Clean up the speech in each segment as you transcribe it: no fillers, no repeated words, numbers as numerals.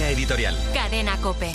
Línea editorial. Cadena COPE.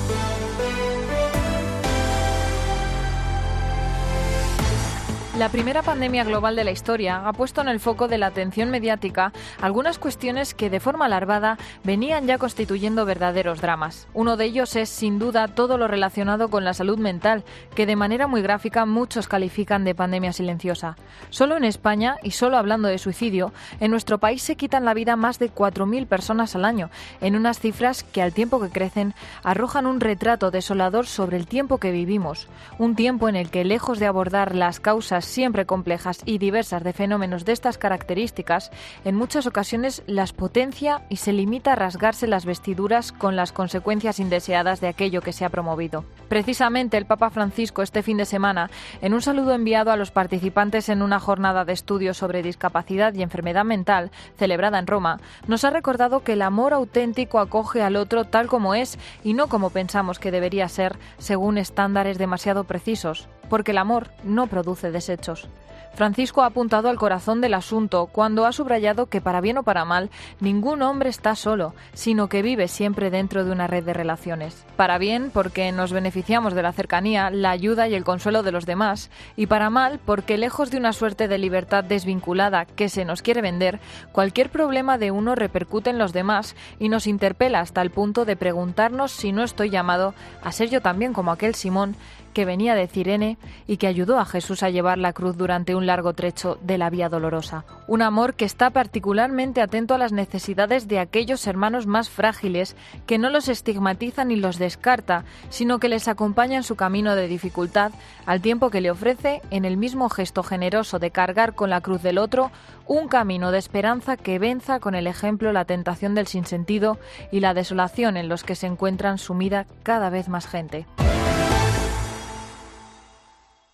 La primera pandemia global de la historia ha puesto en el foco de la atención mediática algunas cuestiones que de forma alarmada venían ya constituyendo verdaderos dramas. Uno de ellos es, sin duda, todo lo relacionado con la salud mental, que de manera muy gráfica muchos califican de pandemia silenciosa. Solo en España, y solo hablando de suicidio, en nuestro país se quitan la vida más de 4.000 personas al año, en unas cifras que al tiempo que crecen arrojan un retrato desolador sobre el tiempo que vivimos. Un tiempo en el que, lejos de abordar las causas siempre complejas y diversas de fenómenos de estas características, en muchas ocasiones las potencia y se limita a rasgarse las vestiduras con las consecuencias indeseadas de aquello que se ha promovido. Precisamente el Papa Francisco este fin de semana, en un saludo enviado a los participantes en una jornada de estudios sobre discapacidad y enfermedad mental celebrada en Roma, nos ha recordado que el amor auténtico acoge al otro tal como es y no como pensamos que debería ser según estándares demasiado precisos, porque el amor no produce desechos. Francisco ha apuntado al corazón del asunto cuando ha subrayado que, para bien o para mal, ningún hombre está solo, sino que vive siempre dentro de una red de relaciones. Para bien, porque nos beneficiamos de la cercanía, la ayuda y el consuelo de los demás, y para mal, porque lejos de una suerte de libertad desvinculada que se nos quiere vender, cualquier problema de uno repercute en los demás y nos interpela hasta el punto de preguntarnos si no estoy llamado a ser yo también como aquel Simón que venía de Cirene y que ayudó a Jesús a llevar la cruz durante un largo trecho de la Vía Dolorosa. Un amor que está particularmente atento a las necesidades de aquellos hermanos más frágiles, que no los estigmatiza ni los descarta, sino que les acompaña en su camino de dificultad, al tiempo que le ofrece, en el mismo gesto generoso de cargar con la cruz del otro, un camino de esperanza que venza con el ejemplo la tentación del sinsentido y la desolación en los que se encuentran sumida cada vez más gente.